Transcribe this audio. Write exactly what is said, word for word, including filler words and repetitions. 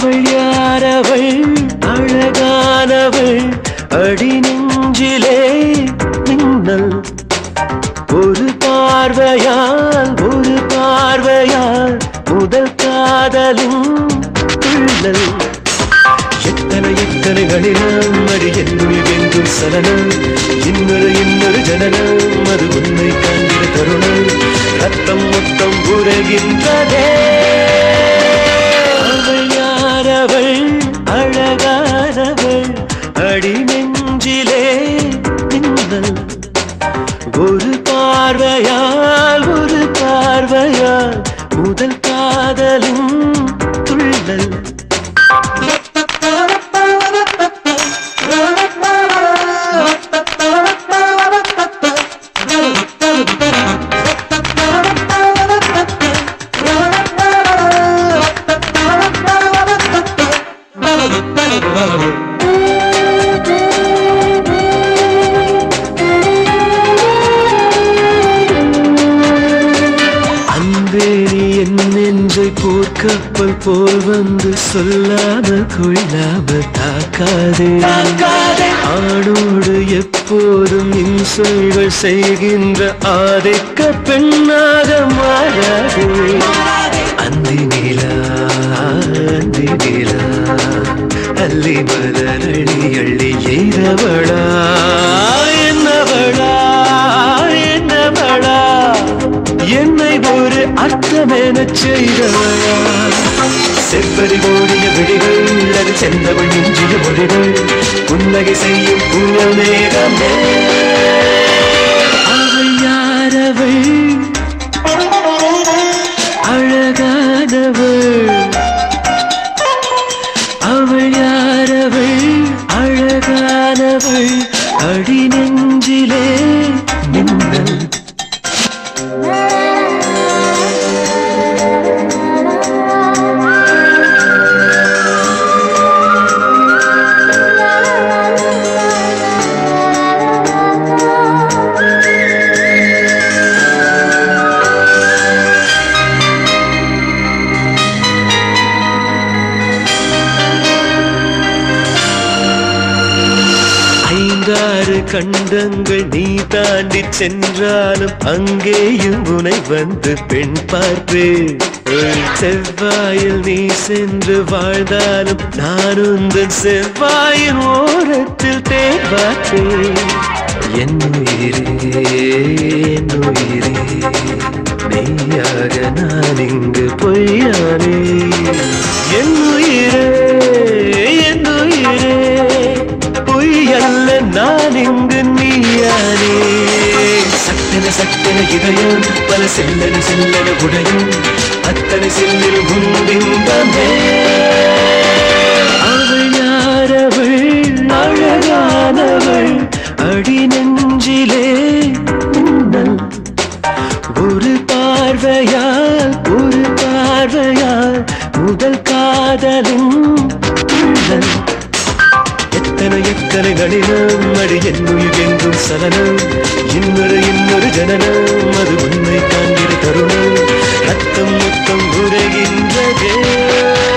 அவள் யாரவள் அழகானவள் அடி நெஞ்சிலே மின்னல் ஒரு பார்வையால் ஒரு பார்வையால் முதல் காதலின் துள்ளல் எத்தனை எத்தனை கணினம் அடி என்னுயிர் என்றும் சலனம் இன்னொரு இன்னொரு ஜனனம் அது உன்னை காண்கிற தருணம் ரத்தம் மொத்தம் உருகின்றதே அவள் யாரவள் அழகானவள் அடி நெஞ்சிலே மின்னல் ஒரு பார்வையால் ஒரு பார்வையால் முதல் காதலின் துள்ளல் போர்க்கப்பல் போல் வந்து சொல்லாமல் கொள்ளாமல் தாக்காதே ஆணோடு எப்போதும் இன்சொல்கள் செய்கின்ற ஆதைக்க பெண்ணாக மாறாதே அந்தி நீலா அந்தி நீலா அள்ளி மலரளி அள்ளி எய்தவளா என்னவளா என்னவளா என்னை ஒரு அர்த்தமென செய்தவளா செவ்வரி ஓடிய விழிகள் அது சென்றவள் இன்றிய மொழிகள் புன்னகை செய்யும் புயல் மேகமே அவள் யாரவள் அழகானவள் அவள் யாரவள் அழகானவள் அடி நெஞ்சிலே மின்னல் கண்டங்கள் நீ தாண்டி சென்றாலும் அங்கேயும் உனை வந்து பெண் பார்ப்பேன் செவ்வாயில் நீ சென்று வாழ்ந்தாலும் நான் உந்தன் செவ்வாயின் ஓரத்தில் தேன் பார்ப்பேன் என் உயிரே என் உயிரே மெய்யாக நான் இங்கு பொய்யானே என் உயிரே என் உயிரே பொய்யல்ல நான் இங்கு நீயானே சட்டன சட்டன இதயம் பல செல்லன செல்லன உடையும் அத்தனை செல்லில் முன்பின்பமே அவள் யாரவள் அழகானவள் அடி நெஞ்சிலே மின்னல் ஒரு பார்வையால் ஒரு பார்வையால் முதல் காதலின் துள்ளல் எத்தனை எத்தனை கணினம் அடி என்னுயிர் என்றும் சலனம் இன்னொரு இன்னொரு ஜனனம் அது உன்னை காண்கிற தருணம் ரத்தம் மொத்தம் உரைகின்றதே